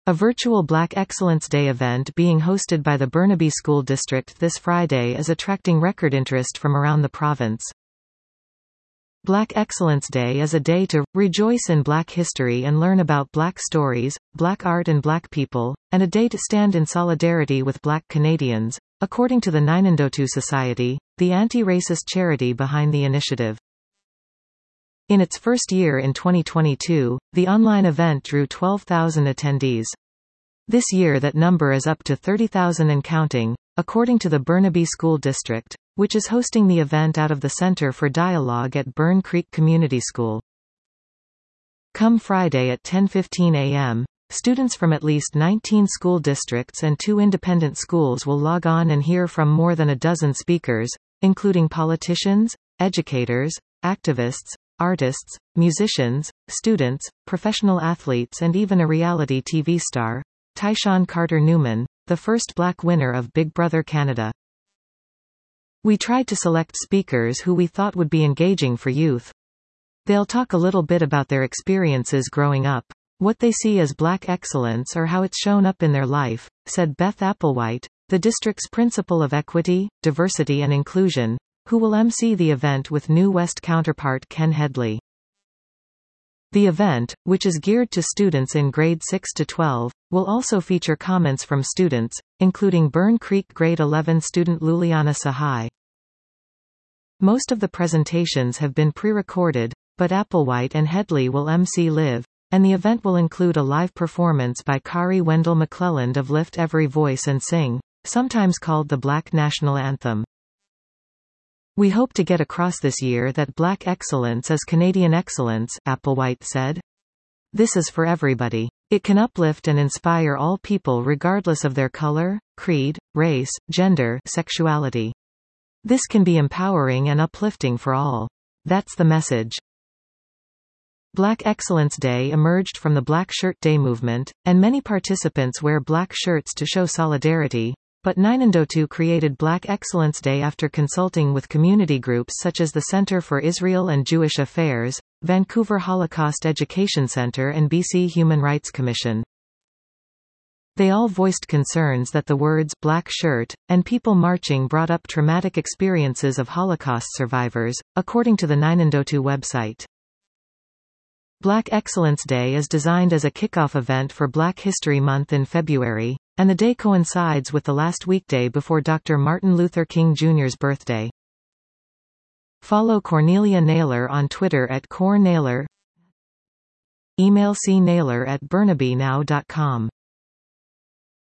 A virtual Black Excellence Day event being hosted by the Burnaby School District this Friday is attracting record interest from around the province. Black Excellence Day is a day to rejoice in Black history and learn about Black stories, Black art and Black people, and a day to stand in solidarity with Black Canadians, according to the Ninandotu Society, the anti-racist charity behind the initiative. In its first year in 2022, the online event drew 12,000 attendees. This year that number is up to 30,000 and counting, according to the Burnaby School District, which is hosting the event out of the Centre for Dialogue at Burn Creek Community School. Come Friday at 10:15 a.m., students from at least 19 school districts and 2 independent schools will log on and hear from more than a dozen speakers, including politicians, educators, activists, artists, musicians, students, professional athletes and even a reality TV star, Tyshawn Carter-Newman, the first Black winner of Big Brother Canada. We tried to select speakers who we thought would be engaging for youth. They'll talk a little bit about their experiences growing up, what they see as Black excellence or how it's shown up in their life, said Beth Applewhite, the district's principal of equity, diversity and inclusion, who will MC the event with New West counterpart Ken Headley. The event, which is geared to students in grade 6 to 12, will also feature comments from students, including Burn Creek grade 11 student Luliana Sahai. Most of the presentations have been pre-recorded, but Applewhite and Headley will MC live, and the event will include a live performance by Kari Wendell McClelland of Lift Every Voice and Sing, sometimes called the Black National Anthem. We hope to get across this year that Black excellence is Canadian excellence, Applewhite said. This is for everybody. It can uplift and inspire all people regardless of their color, creed, race, gender, sexuality. This can be empowering and uplifting for all. That's the message. Black Excellence Day emerged from the Black Shirt Day movement, and many participants wear black shirts to show solidarity. But Ninandotu created Black Excellence Day after consulting with community groups such as the Centre for Israel and Jewish Affairs, Vancouver Holocaust Education Centre and BC Human Rights Commission. They all voiced concerns that the words "black shirt" and people marching brought up traumatic experiences of Holocaust survivors, according to the Ninandotu website. Black Excellence Day is designed as a kickoff event for Black History Month in February, and the day coincides with the last weekday before Dr. Martin Luther King Jr.'s birthday. Follow Cornelia Naylor on Twitter at @CorNaylor. Email cnaylor@burnabynow.com.